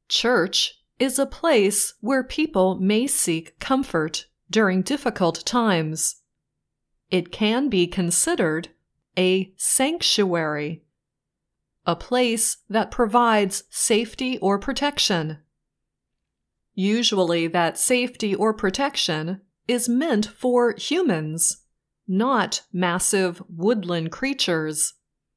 Church is a place where people may seek comfort during difficult times. It can be considered a sanctuary, a place that provides safety or protection. Usually that safety or protection is meant for humans, not massive woodland creatures.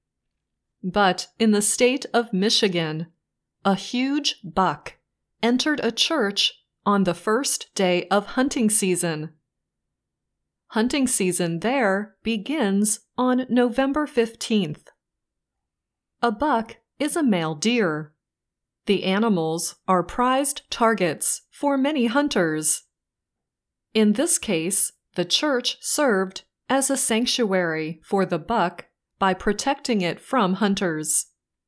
But in the state of Michigan, a huge buck entered a church on the first day of hunting season. Hunting season there begins on November 15th. A buck is a male deer. The animals are prized targets for many hunters. In this case, the church served as a sanctuary for the buck by protecting it from hunters.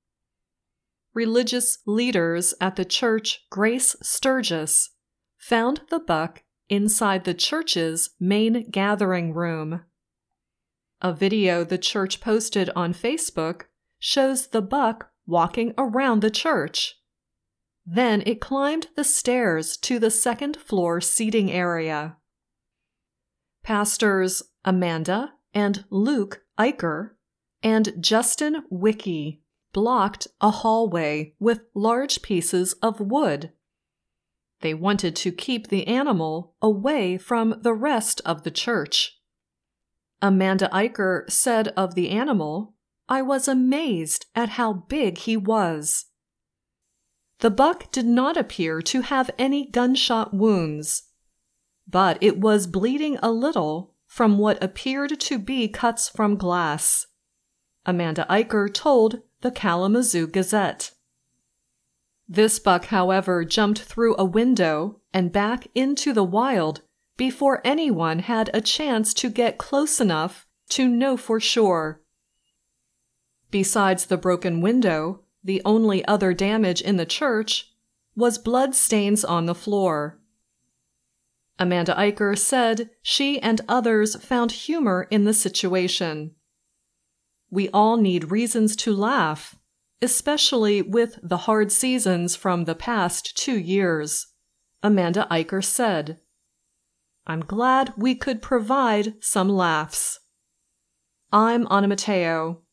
Religious leaders at the church Grace Sturgis found the buck inside the church's main gathering room. A video the church posted on Facebook shows the buck walking around the church. Then it climbed the stairs to the second-floor seating area. Pastors Amanda and Luke Eicher and Justin Wicke blocked a hallway with large pieces of wood. They wanted to keep the animal away from the rest of the church. Amanda Eicher said of the animal, "I was amazed at how big he was." The buck did not appear to have any gunshot wounds, but it was bleeding a little from what appeared to be cuts from glass, Amanda Eicher told the Kalamazoo Gazette. This buck, however, jumped through a window and back into the wild before anyone had a chance to get close enough to know for sure. Besides the broken window, the only other damage in the church was blood stains on the floor. Amanda Eicher said she and others found humor in the situation. "We all need reasons to laugh, especially with the hard seasons from the past 2 years," Amanda Eicher said. "I'm glad we could provide some laughs." I'm Anna Matteo.